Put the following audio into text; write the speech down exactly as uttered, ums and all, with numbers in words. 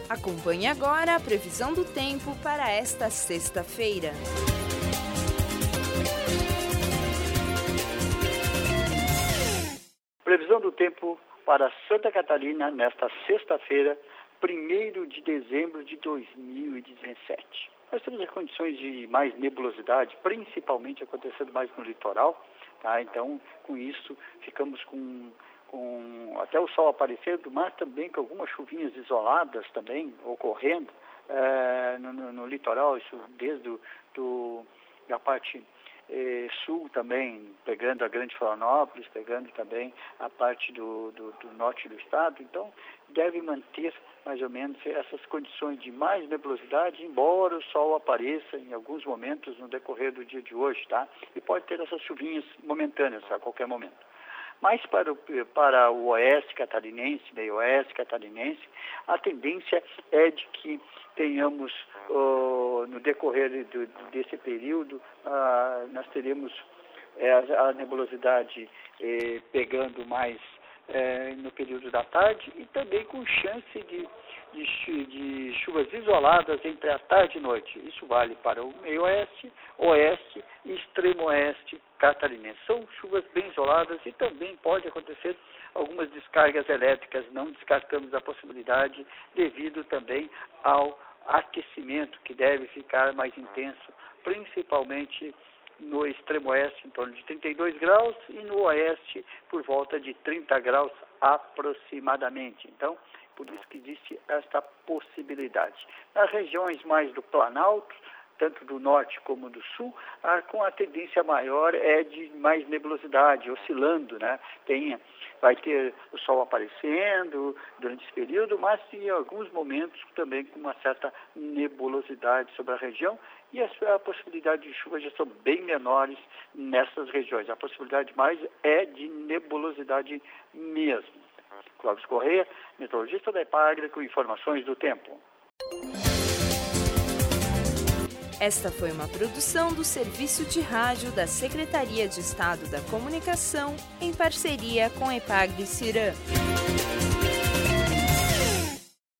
Acompanhe agora a previsão do tempo para esta sexta-feira. Previsão do tempo para Santa Catarina nesta sexta-feira, primeiro de dezembro de dois mil e dezessete. Nós temos as condições de mais nebulosidade, principalmente acontecendo mais no litoral, tá? Então, com isso, ficamos com, com até o sol aparecendo, mas também com algumas chuvinhas isoladas também ocorrendo é, no, no, no litoral, isso desde do, do, da parte eh, sul também, pegando a Grande Florianópolis, pegando também a parte do, do, do norte do estado. Então, deve manter mais ou menos essas condições de mais nebulosidade, embora o sol apareça em alguns momentos no decorrer do dia de hoje, tá? E pode ter essas chuvinhas momentâneas a qualquer momento. Mas para o, para o oeste catarinense, meio oeste catarinense, a tendência é de que tenhamos, oh, no decorrer do, desse período, ah, nós teremos eh, a nebulosidade eh, pegando mais eh, no período da tarde e também com chance de, de, de chuvas isoladas entre a tarde e noite. Isso vale para o meio oeste, oeste e extremo oeste catarinense. São chuvas bem isoladas e também pode acontecer algumas descargas elétricas, não descartamos a possibilidade devido também ao aquecimento que deve ficar mais intenso, principalmente no extremo oeste em torno de trinta e dois graus e no oeste por volta de trinta graus aproximadamente. Então, por isso que existe esta possibilidade. Nas regiões mais do Planalto, tanto do norte como do sul, a, com a tendência maior é de mais nebulosidade, oscilando, né? Tem, vai ter o sol aparecendo durante esse período, mas em alguns momentos também com uma certa nebulosidade sobre a região, e a, a possibilidade de chuva já são bem menores nessas regiões. A possibilidade mais é de nebulosidade mesmo. Clóvis Corrêa, meteorologista da Epagre, com informações do tempo. Esta foi uma produção do Serviço de Rádio da Secretaria de Estado da Comunicação, em parceria com Epagre-Cirã.